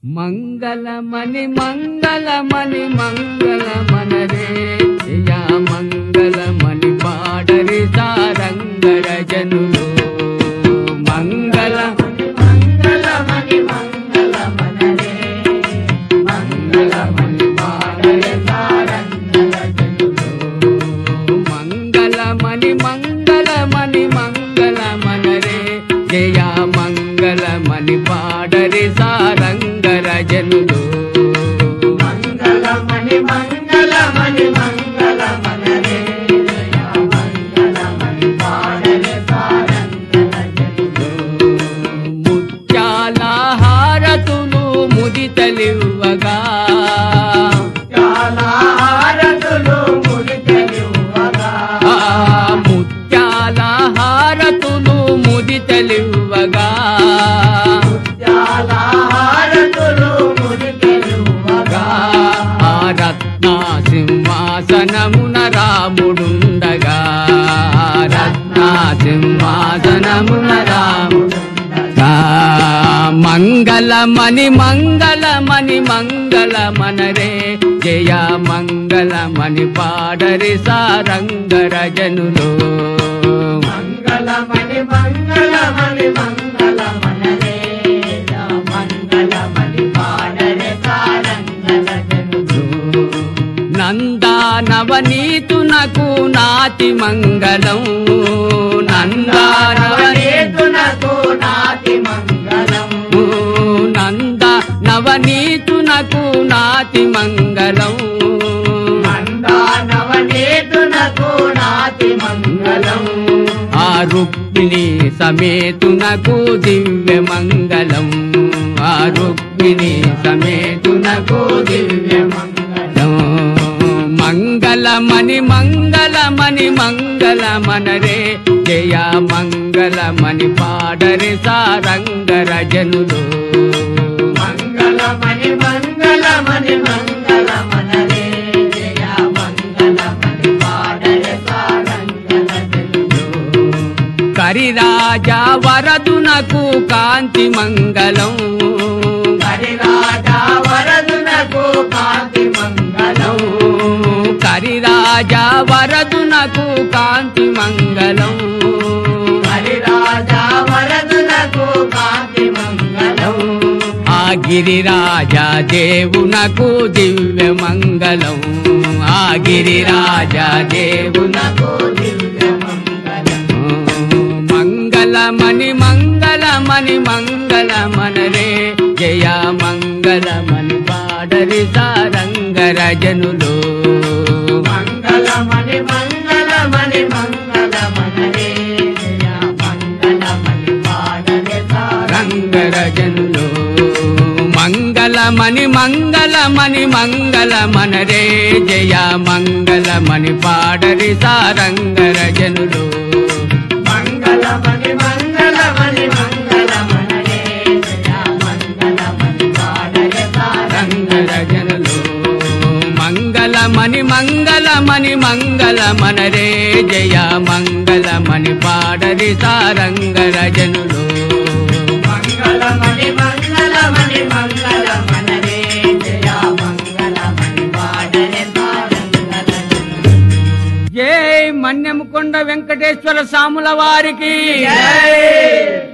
మంగళమణి మంగళమణి మంగళమనరే జయ మంగళమణి పాడరి సారంగర జనులు మంగళమణి మంగళమణి మంగళమనరే మంగళమణి పాడరి సారంగర జనులు మంగళమణి మంగళమణి మంగళమనరే జయ మంగళమణి పాడరి సారంగర జనులు మంగళమణి మంగళమణి మంగళమనరే జయ మంగళమణి పాడరి సారంగర జనులు ముత్యాల హారతులు ముదితలివ్వగా చాలా హారతులు ముడితలివ్వగా ముత్యాల హారతులు ముదితలివ్వగా చాలా హారతులు ముడితలివ్వగా ఆ రత్న సింహాసనమున రాముడుండగా రత్న సింహాసనమున రాముడుండగా మంగళమణి మంగళమణి మంగళమనరే జయ మంగళమణి పాడరి సారంగర జనులు మంగళమణి మంగళమణి మంగళమనరే జయ మంగళమణి పాడరి సారంగర జనులు నందానవనీతునకు నాతి మంగళం నందానవనీతునకు నాతి మంగళం నందనవనీతునకు నాతి మంగళం నందానవనీతునకు నాతి మంగళం ఆ రుక్మిణి సమేతునకు దివ్య మంగళం ఆ రుక్మిణి సమేతునకు దివ్య మంగళం మంగళమణి మంగళమణి మంగళమనరే జయ మంగళమణి పాడరి సారంగర జనులు మంగళమణి మంగళమణి మంగళమనరే జయ మంగళమణి పాడరి సారంగర జనులు కరిరాజా వరదునకు కాంతి మంగళం హరిరాజా వరదునకు కాంతి మంగళం కరిరాజా వరదునకు కాంతి మంగళం హరిరాజా వరదునకు కాంతి మంగళం ఆ గిరిరాజా దేవునకు దివ్య మంగళం ఆ గిరిరాజా దేవునకు దివ్య మంగళం మంగళమణి మంగళమణి మంగళమనరే జయ మంగళమణి పాడరి సారంగర జనులు మంగళమణి మంగళమణి మంగళమనరే జయ మంగళమణి పాడరి రంగర జనులు మంగళమణి మంగళమణి మంగళమనరే జయ మంగళమణి పాడరి సారంగర జనులు మంగళమణి మంగళమణి మంగళమనరే జయ మంగళమణి పాడరి రంగర జనులు మంగళమణి మంగళమణి మంగళమనరే జయ మంగళమణి పాడరి సారంగర జనులు మంగళమణి మంగళమణి మంగళమనరే జయ మంగళమణి పాడరి సారంగర జనులు జై మన్యముకొండ వెంకటేశ్వర స్వాముల వారికి జై